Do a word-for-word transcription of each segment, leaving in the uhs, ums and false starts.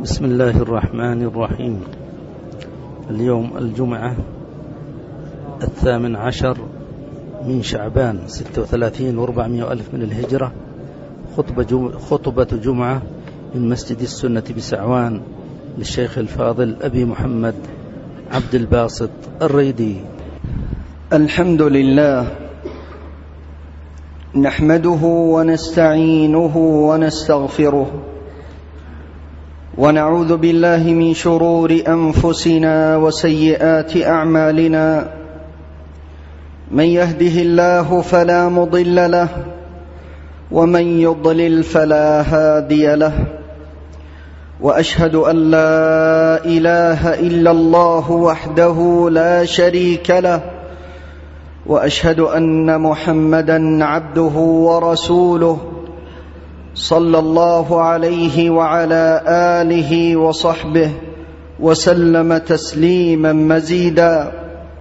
بسم الله الرحمن الرحيم. اليوم الجمعة الثامن عشر من شعبان ستة وثلاثين وأربعمائة ألف من الهجرة. خطبة, جم... خطبة جمعة من مسجد السنة بسعوان للشيخ الفاضل أبي محمد عبد الباسط الريدي. الحمد لله نحمده ونستعينه ونستغفره ونعوذ بالله من شرور أنفسنا وسيئات أعمالنا. من يهده الله فلا مضل له ومن يضلل فلا هادي له، وأشهد أن لا إله إلا الله وحده لا شريك له، وأشهد أن محمدًا عبده ورسوله صلى الله عليه وعلى آله وصحبه وسلم تسليما مزيدا.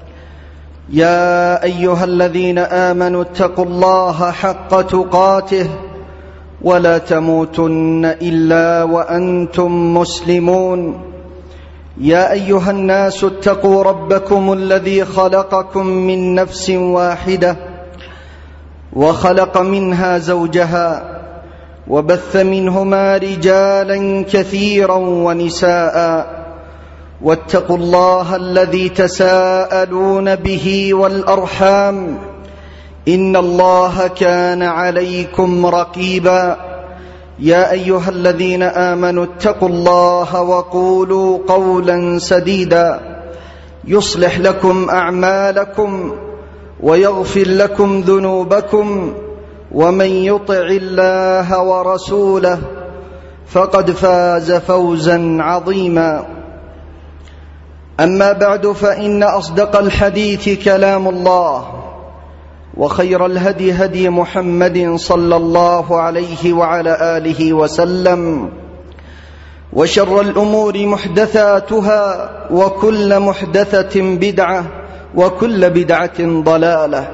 يا أيها الذين آمنوا اتقوا الله حق تقاته ولا تموتن إلا وأنتم مسلمون. يا أيها الناس اتقوا ربكم الذي خلقكم من نفس واحدة وخلق منها زوجها وبث منهما رجالا كثيرا ونساء، واتقوا الله الذي تساءلون به والأرحام إن الله كان عليكم رقيبا. يا أيها الذين آمنوا اتقوا الله وقولوا قولا سديدا يصلح لكم أعمالكم ويغفر لكم ذنوبكم، ومن يطع الله ورسوله فقد فاز فوزا عظيما. أما بعد، فإن أصدق الحديث كلام الله، وخير الهدي هدي محمد صلى الله عليه وعلى آله وسلم، وشر الأمور محدثاتها، وكل محدثة بدعة، وكل بدعة ضلالة.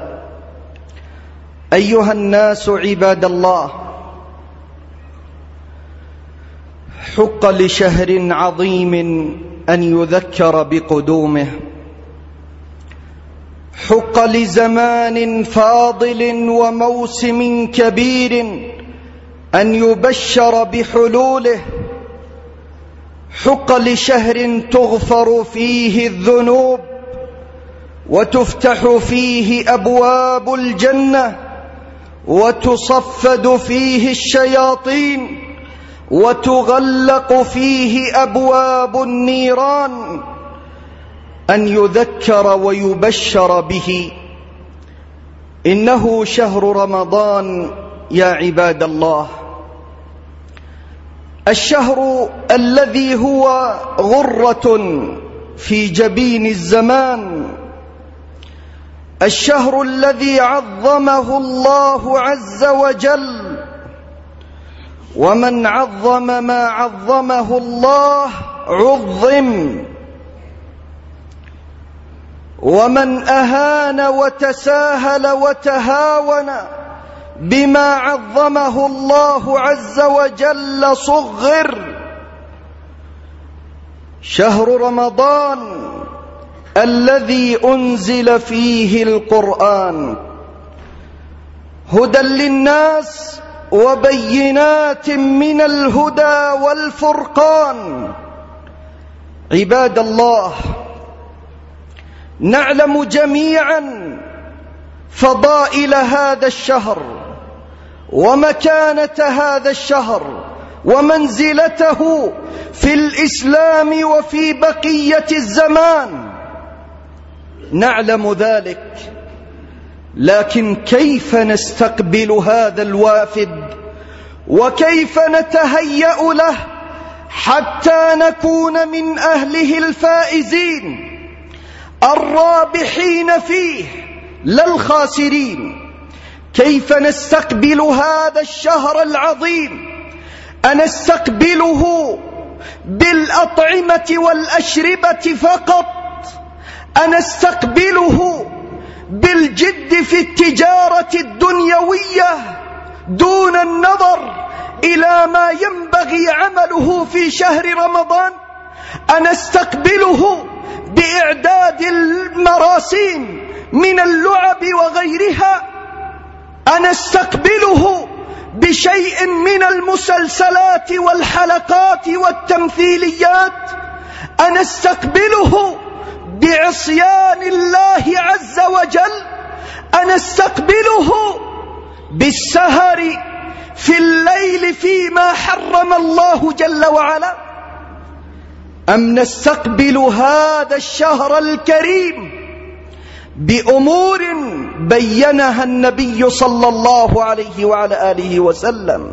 أيها الناس عباد الله، حق لشهر عظيم أن يذكر بقدومه، حق لزمان فاضل وموسم كبير أن يبشر بحلوله، حق لشهر تغفر فيه الذنوب وتفتح فيه أبواب الجنة وتصفد فيه الشياطين وتغلق فيه أبواب النيران، أن يذكر ويبشر به. إنه شهر رمضان يا عباد الله، الشهر الذي هو غرة في جبين الزمان، الشهر الذي عظمه الله عز وجل، ومن عظم ما عظمه الله عظم، ومن أهان وتساهل وتهاون بما عظمه الله عز وجل صغر. شهر رمضان الذي أنزل فيه القرآن هدى للناس وبينات من الهدى والفرقان. عباد الله، نعلم جميعا فضائل هذا الشهر ومكانة هذا الشهر ومنزلته في الإسلام وفي بقية الزمان، نعلم ذلك، لكن كيف نستقبل هذا الوافد وكيف نتهيأ له حتى نكون من أهله الفائزين الرابحين فيه لا الخاسرين؟ كيف نستقبل هذا الشهر العظيم؟ أنستقبله بالأطعمة والأشربة فقط؟ أنستقبله بالجد في التجارة الدنيوية دون النظر إلى ما ينبغي عمله في شهر رمضان؟ أنستقبله بإعداد المراسيم من اللعب وغيرها؟ أنستقبله بشيء من المسلسلات والحلقات والتمثيليات؟ أنستقبله بعصيان الله عز وجل؟ أنستقبله بالسهر في الليل فيما حرم الله جل وعلا؟ أم نستقبل هذا الشهر الكريم بأمور بينها النبي صلى الله عليه وعلى آله وسلم؟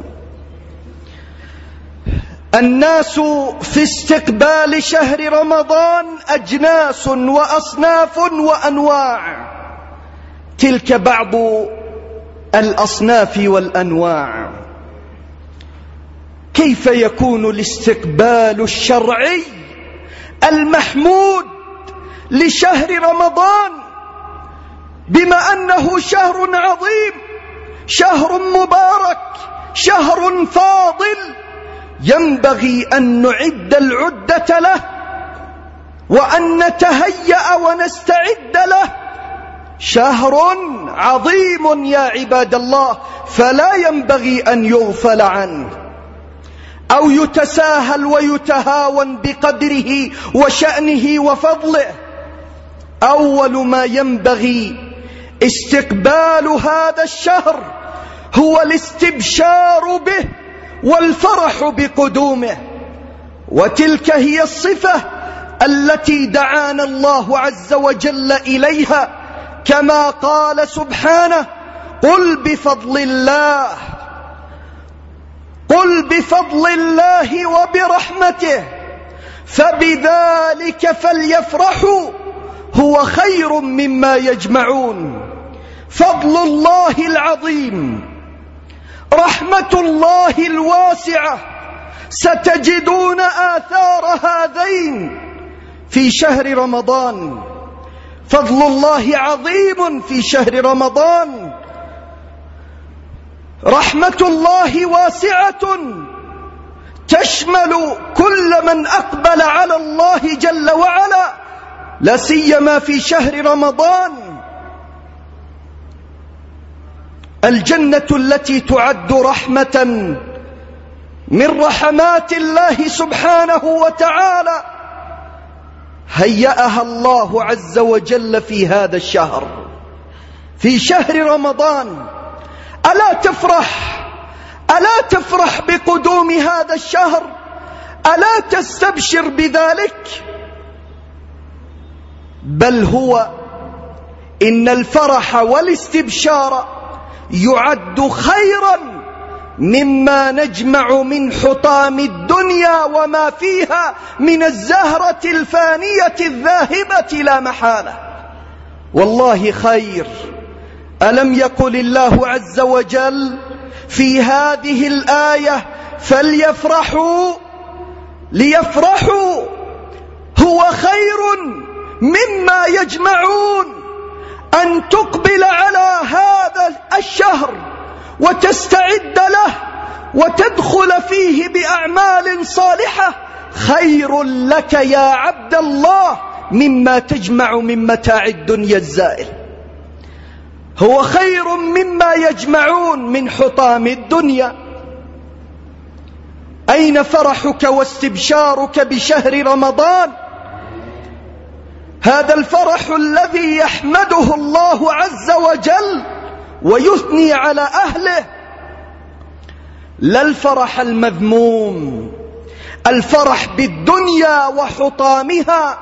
الناس في استقبال شهر رمضان أجناس وأصناف وأنواع. تلك بعض الأصناف والأنواع. كيف يكون الاستقبال الشرعي المحمود لشهر رمضان بما أنه شهر عظيم، شهر مبارك، شهر فاضل، ينبغي أن نعد العدة له وأن نتهيأ ونستعد له؟ شهر عظيم يا عباد الله، فلا ينبغي أن يغفل عنه أو يتساهل ويتهاون بقدره وشأنه وفضله. أول ما ينبغي استقبال هذا الشهر هو الاستبشار به والفرح بقدومه، وتلك هي الصفة التي دعانا الله عز وجل إليها، كما قال سبحانه: قل بفضل الله قل بفضل الله وبرحمته فبذلك فليفرحوا هو خير مما يجمعون. فضل الله العظيم، رحمة الله الواسعة، ستجدون آثار هذين في شهر رمضان. فضل الله عظيم في شهر رمضان، رحمة الله واسعة تشمل كل من أقبل على الله جل وعلا، لا سيما في شهر رمضان. الجنة التي تعد رحمة من رحمات الله سبحانه وتعالى هيأها الله عز وجل في هذا الشهر، في شهر رمضان. ألا تفرح ألا تفرح بقدوم هذا الشهر؟ ألا تستبشر بذلك؟ بل هو إن الفرح والاستبشار يعد خيرا مما نجمع من حطام الدنيا وما فيها من الزهرة الفانية الذاهبة لا محالة. والله خير. ألم يقل الله عز وجل في هذه الآية: فليفرحوا ليفرحوا هو خير مما يجمعون؟ أن تقبل على هذا الشهر وتستعد له وتدخل فيه بأعمال صالحة خير لك يا عبد الله مما تجمع من متاع الدنيا الزائل. هو خير مما يجمعون من حطام الدنيا. أين فرحك واستبشارك بشهر رمضان؟ هذا الفرح الذي يحمده الله عز وجل ويثني على أهله، لا الفرح المذموم، الفرح بالدنيا وحطامها.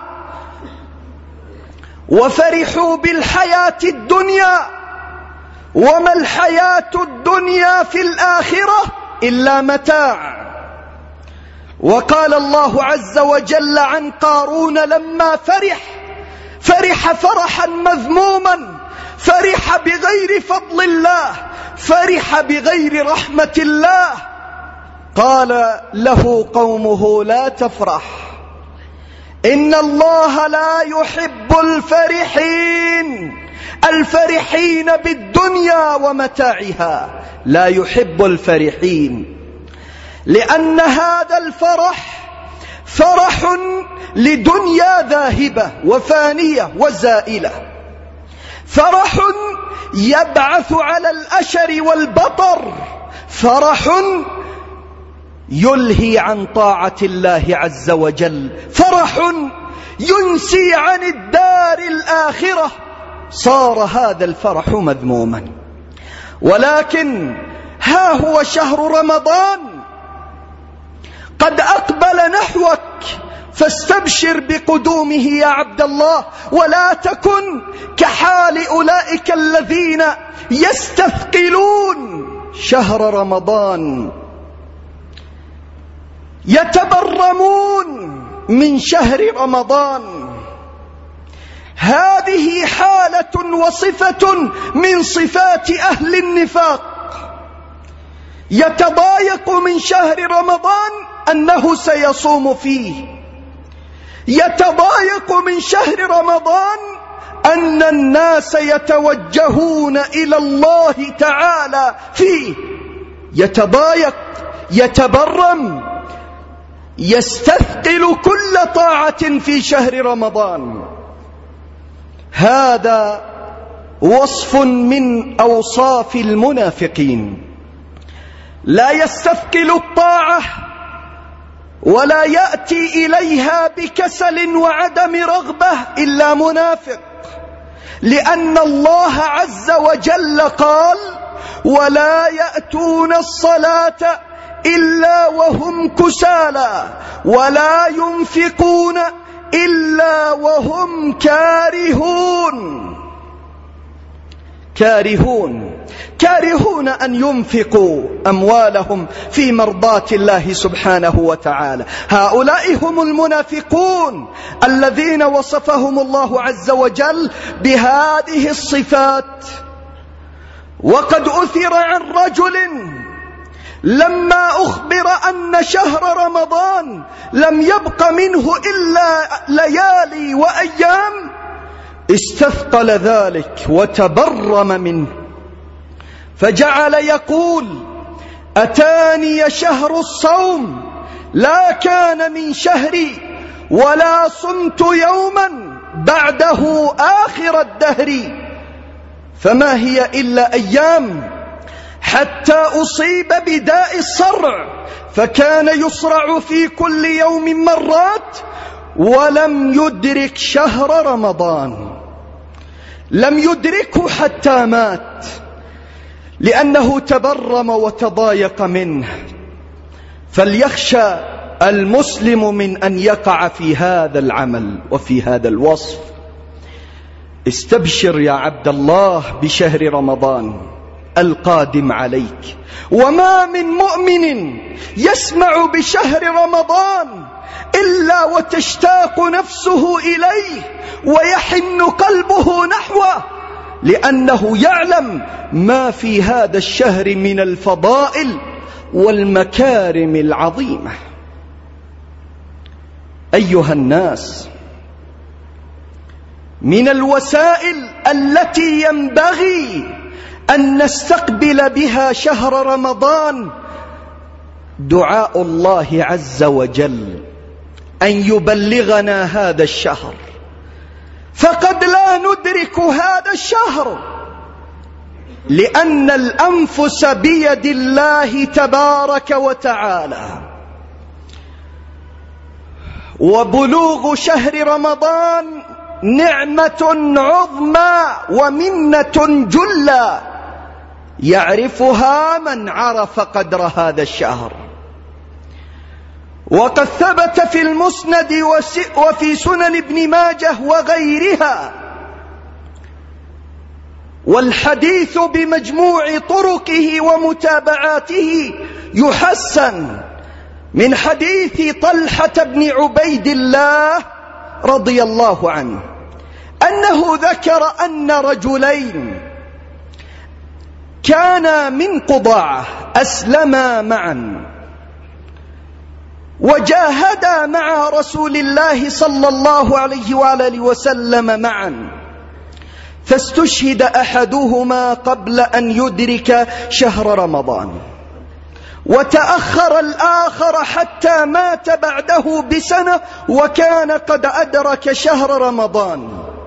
وفرحوا بالحياة الدنيا وما الحياة الدنيا في الآخرة إلا متاع. وقال الله عز وجل عن قارون لما فرح فرح فرحا مذموما، فرح بغير فضل الله، فرح بغير رحمة الله. قال له قومه: لا تفرح، إن الله لا يحب الفرحين، الفرحين بالدنيا ومتاعها، لا يحب الفرحين. لأن هذا الفرح فرح لدنيا ذاهبة وفانية وزائلة، فرح يبعث على الأشر والبطر، فرح يلهي عن طاعة الله عز وجل، فرح ينسي عن الدار الآخرة. صار هذا الفرح مذموما. ولكن ها هو شهر رمضان قد أقبل نحوك، فاستبشر بقدومه يا عبد الله، ولا تكن كحال أولئك الذين يستثقلون شهر رمضان، يتبرمون من شهر رمضان. هذه حالة وصفة من صفات أهل النفاق. يتضايق من شهر رمضان أنه سيصوم فيه، يتضايق من شهر رمضان أن الناس يتوجهون إلى الله تعالى فيه، يتضايق، يتبرم، يستثقل كل طاعة في شهر رمضان. هذا وصف من أوصاف المنافقين، لا يستثقل الطاعة ولا يأتي إليها بكسل وعدم رغبة إلا منافق، لأن الله عز وجل قال: ولا يأتون الصلاة إلا وهم كسالى ولا ينفقون إلا وهم كارهون. كارهون كارهون أن ينفقوا أموالهم في مرضاة الله سبحانه وتعالى. هؤلاء هم المنافقون الذين وصفهم الله عز وجل بهذه الصفات. وقد أثر عن رجل لما أخبر أن شهر رمضان لم يبق منه إلا ليالي وأيام استثقل ذلك وتبرم منه، فجعل يقول: أتاني شهر الصوم لا كان من شهري ولا صمت يوما بعده آخر الدهر، فما هي إلا أيام حتى أصيب بداء الصرع، فكان يصرع في كل يوم مرات، ولم يدرك شهر رمضان، لم يدركه حتى مات، لأنه تبرم وتضايق منه. فليخشى المسلم من أن يقع في هذا العمل وفي هذا الوصف. استبشر يا عبد الله بشهر رمضان القادم عليك، وما من مؤمن يسمع بشهر رمضان إلا وتشتاق نفسه إليه ويحن قلبه نحوه، لأنه يعلم ما في هذا الشهر من الفضائل والمكارم العظيمة. أيها الناس، من الوسائل التي ينبغي أن نستقبل بها شهر رمضان دعاء الله عز وجل أن يبلغنا هذا الشهر، فقد لا ندرك هذا الشهر، لأن الأنفس بيد الله تبارك وتعالى. وبلوغ شهر رمضان نعمة عظمى ومنة جلة يعرفها من عرف قدر هذا الشهر. وقد ثبت في المسند وفي سنن ابن ماجه وغيرها، والحديث بمجموع طرقه ومتابعاته يحسن، من حديث طلحة بن عبيد الله رضي الله عنه أنه ذكر أن رجلين كانا من قضاعة أسلما معا وجاهدا مع رسول الله صلى الله عليه وآله وسلم معا، فاستشهد أحدهما قبل أن يدرك شهر رمضان، وتأخر الآخر حتى مات بعده بسنة وكان قد أدرك شهر رمضان،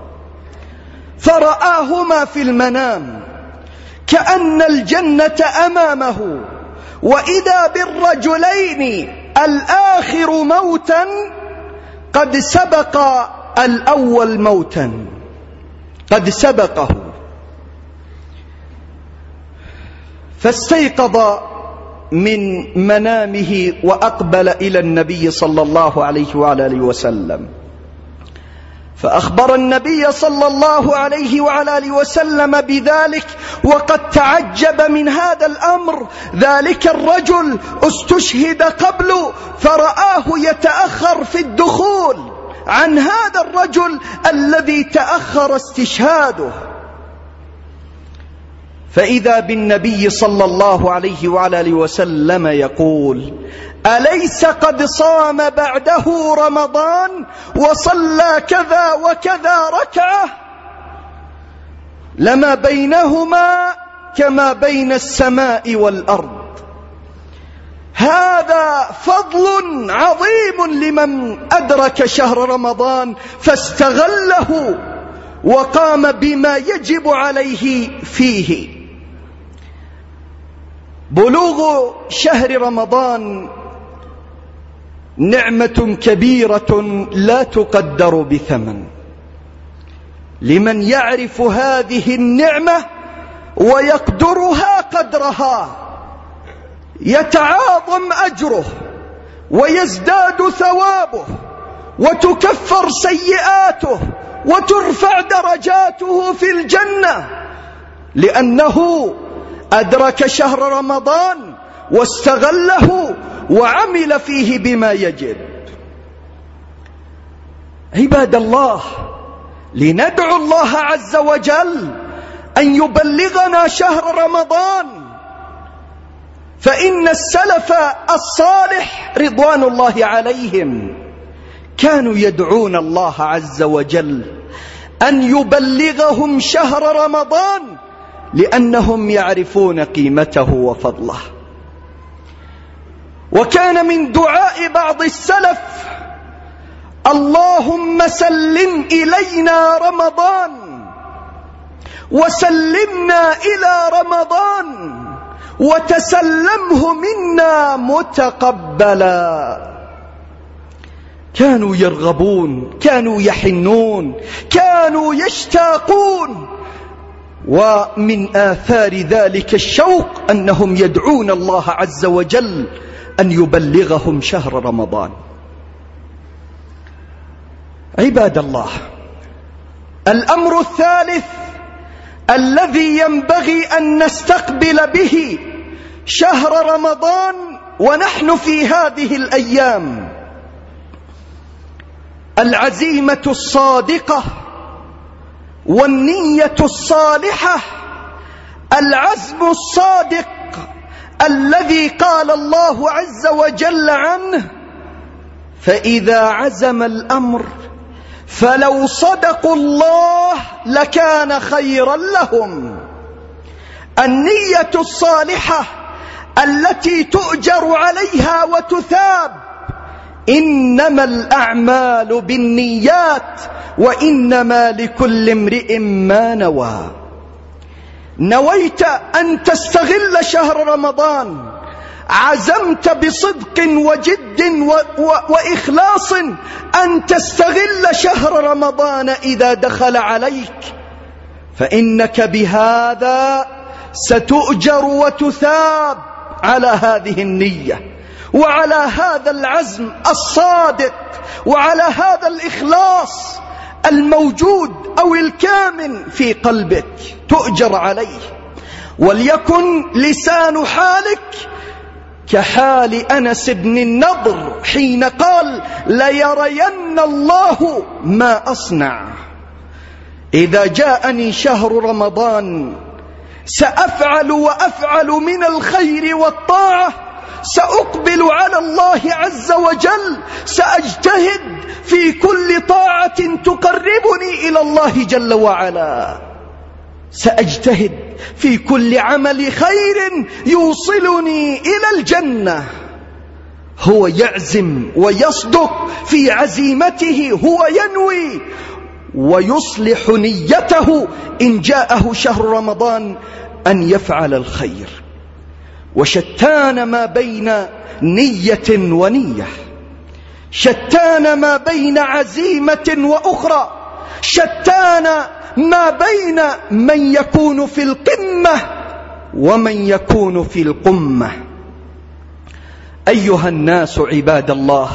فرآهما في المنام كأن الجنة أمامه، وإذا بالرجلين الآخر موتا قد سبق الأول موتا، قد سبقه. فاستيقظ من منامه وأقبل إلى النبي صلى الله عليه وعلى آله وسلم، فأخبر النبي صلى الله عليه وعلى آله وسلم بذلك، وقد تعجب من هذا الأمر. ذلك الرجل استشهد قبل، فرآه يتأخر في الدخول عن هذا الرجل الذي تأخر استشهاده. فإذا بالنبي صلى الله عليه وعلى آله وسلم يقول: أليس قد صام بعده رمضان وصلى كذا وكذا ركعة؟ لما بينهما كما بين السماء والأرض. هذا فضل عظيم لمن أدرك شهر رمضان فاستغله وقام بما يجب عليه فيه. بلوغ شهر رمضان نعمة كبيرة لا تقدر بثمن. لمن يعرف هذه النعمة ويقدرها قدرها يتعاظم أجره ويزداد ثوابه وتكفر سيئاته وترفع درجاته في الجنة، لأنه أدرك شهر رمضان واستغله وعمل فيه بما يجب. عباد الله، لندعو الله عز وجل أن يبلغنا شهر رمضان، فإن السلف الصالح رضوان الله عليهم كانوا يدعون الله عز وجل أن يبلغهم شهر رمضان، لأنهم يعرفون قيمته وفضله. وكان من دعاء بعض السلف: اللهم سلم إلينا رمضان وسلمنا إلى رمضان وتسلمه منا متقبلا. كانوا يرغبون، كانوا يحنون، كانوا يشتاقون، ومن آثار ذلك الشوق أنهم يدعون الله عز وجل أن يبلغهم شهر رمضان. عباد الله، الأمر الثالث الذي ينبغي أن نستقبل به شهر رمضان ونحن في هذه الأيام: العزيمة الصادقة والنية الصالحة، العزم الصادق الذي قال الله عز وجل عنه: فإذا عزم الأمر فلو صدقوا الله لكان خيرا لهم. النية الصالحة التي تؤجر عليها وتثاب. إنما الأعمال بالنيات وإنما لكل امرئ ما نوى. نويت أن تستغل شهر رمضان، عزمت بصدق وجد وإخلاص أن تستغل شهر رمضان إذا دخل عليك، فإنك بهذا ستؤجر وتثاب على هذه النية وعلى هذا العزم الصادق وعلى هذا الإخلاص الموجود أو الكامن في قلبك، تؤجر عليه. وليكن لسان حالك كحال أنس بن النضر حين قال: ليرين الله ما أصنع. إذا جاءني شهر رمضان سأفعل وأفعل من الخير والطاعة، سأقبل على الله عز وجل، سأجتهد في كل طاعة تقربني إلى الله جل وعلا، سأجتهد في كل عمل خير يوصلني إلى الجنة. هو يعزم ويصدق في عزيمته، هو ينوي ويصلح نيته إن جاءه شهر رمضان أن يفعل الخير. وشتان ما بين نية ونية، شتان ما بين عزيمة وأخرى، شتان ما بين من يكون في القمة ومن يكون في القمة. أيها الناس عباد الله،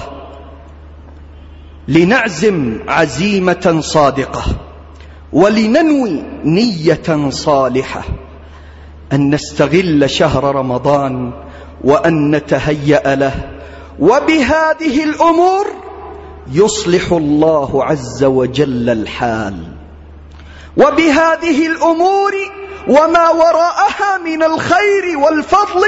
لنعزم عزيمة صادقة ولننوي نية صالحة أن نستغل شهر رمضان وأن نتهيأ له، وبهذه الأمور يصلح الله عز وجل الحال، وبهذه الأمور وما وراءها من الخير والفضل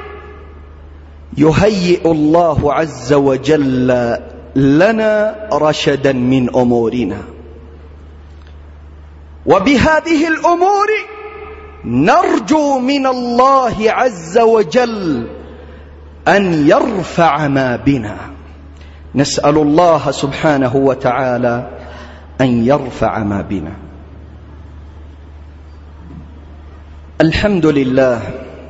يهيئ الله عز وجل لنا رشدا من أمورنا. وبهذه الأمور نرجو من الله عز وجل أن يرفع ما بنا. نسأل الله سبحانه وتعالى أن يرفع ما بنا. الحمد لله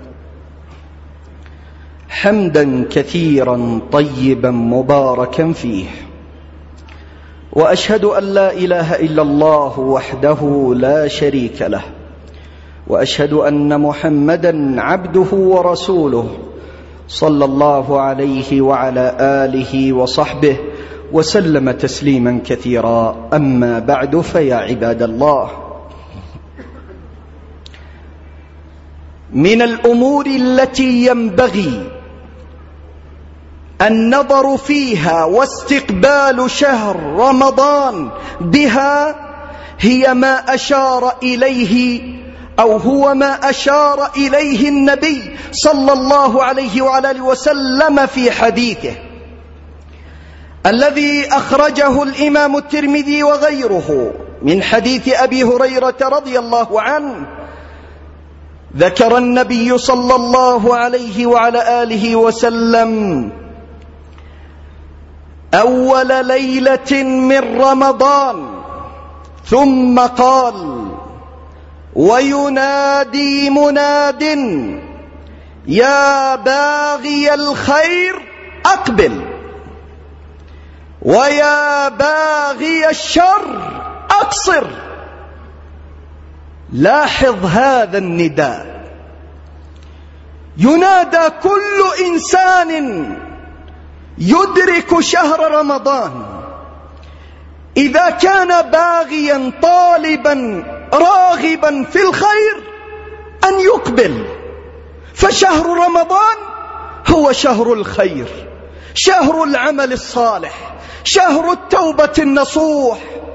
حمدا كثيرا طيبا مباركا فيه، وأشهد أن لا إله إلا الله وحده لا شريك له، وأشهد أن محمدا عبده ورسوله صلى الله عليه وعلى آله وصحبه وسلم تسليما كثيرا. أما بعد، فيا عباد الله، من الأمور التي ينبغي النظر فيها واستقبال شهر رمضان بها هي ما أشار إليه أو هو ما أشار إليه النبي صلى الله عليه وعلى آله وسلم في حديثه الذي أخرجه الإمام الترمذي وغيره من حديث أبي هريرة رضي الله عنه. ذكر النبي صلى الله عليه وعلى آله وسلم أول ليلة من رمضان ثم قال: وينادي مناد يا باغي الخير أقبل، ويا باغي الشر أقصر. لاحظ هذا النداء، ينادى كل إنسان يدرك شهر رمضان إذا كان باغيا طالبا راغبا في الخير أن يقبل، فشهر رمضان هو شهر الخير، شهر العمل الصالح، شهر التوبة النصوح.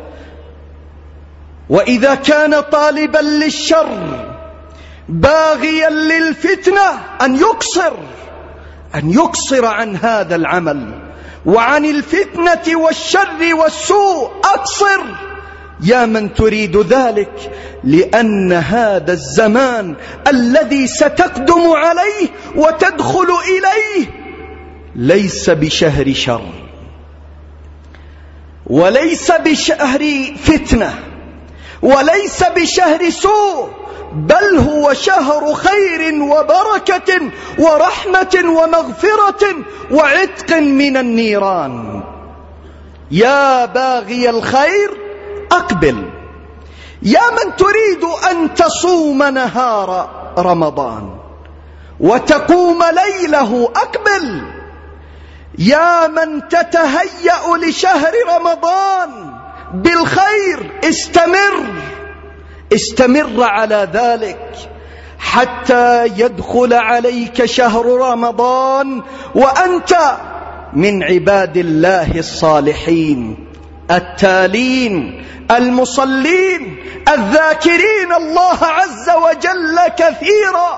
وإذا كان طالبا للشر باغيا للفتنة أن يقصر أن يقصر عن هذا العمل، وعن الفتنة والشر والسوء أقصر يا من تريد ذلك، لأن هذا الزمان الذي ستقدم عليه وتدخل إليه ليس بشهر شر، وليس بشهر فتنة، وليس بشهر سوء، بل هو شهر خير وبركة ورحمة ومغفرة وعتق من النيران. يا باغي الخير أقبل، يا من تريد أن تصوم نهار رمضان وتقوم ليله أقبل، يا من تتهيأ لشهر رمضان بالخير استمر استمر على ذلك حتى يدخل عليك شهر رمضان وأنت من عباد الله الصالحين التالين المصلين الذاكرين الله عز وجل كثيرا.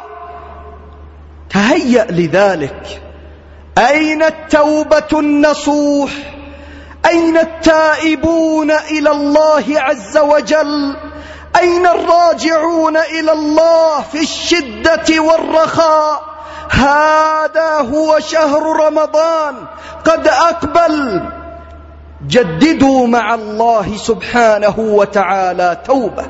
تهيأ لذلك. أين التوبة النصوح؟ أين التائبون إلى الله عز وجل أين الراجعون إلى الله في الشدة والرخاء؟ هذا هو شهر رمضان قد أقبل. جددوا مع الله سبحانه وتعالى توبة.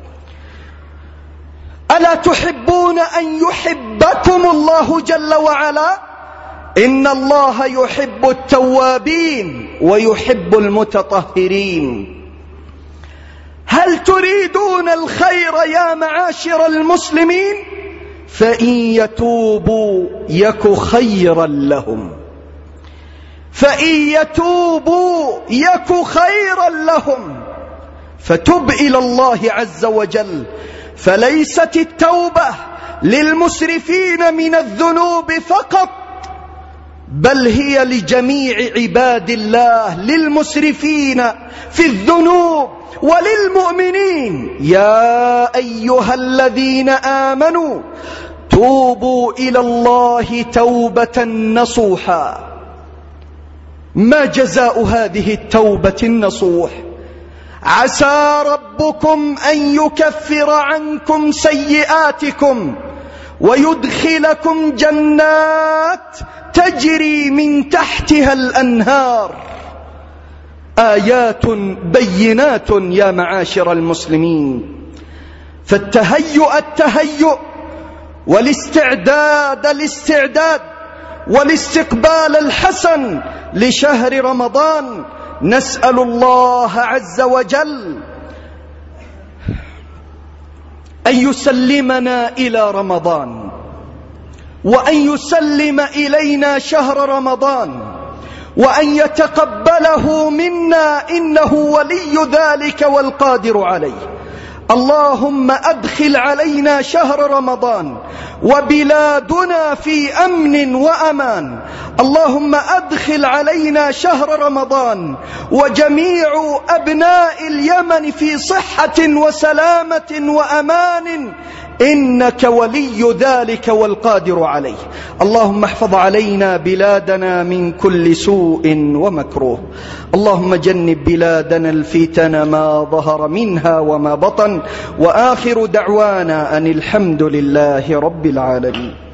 ألا تحبون أن يحبكم الله جل وعلا؟ إن الله يحب التوابين ويحب المتطهرين. هل تريدون الخير يا معاشر المسلمين؟ فإن يتوبوا يك خيرا لهم، فإن يتوبوا يك خيرا لهم. فتب إلى الله عز وجل. فليست التوبة للمسرفين من الذنوب فقط، بل هي لجميع عباد الله، للمسرفين في الذنوب وللمؤمنين. يا أيها الذين آمنوا توبوا إلى الله توبة نصوحا. ما جزاء هذه التوبة النصوح؟ عسى ربكم أن يكفر عنكم سيئاتكم ويدخلكم جنات تجري من تحتها الأنهار. آيات بينات يا معاشر المسلمين. فالتهيؤ التهيؤ والاستعداد الاستعداد والاستقبال الحسن لشهر رمضان. نسأل الله عز وجل أن يسلمنا إلى رمضان، وأن يسلم إلينا شهر رمضان، وأن يتقبله منا، إنه ولي ذلك والقادر عليه. اللهم أدخل علينا شهر رمضان وبلادنا في أمن وأمان. اللهم أدخل علينا شهر رمضان وجميع أبناء اليمن في صحة وسلامة وأمان، إنك ولي ذلك والقادر عليه. اللهم احفظ علينا بلادنا من كل سوء ومكروه. اللهم جنب بلادنا الفتن ما ظهر منها وما بطن. وآخر دعوانا أن الحمد لله رب العالمين.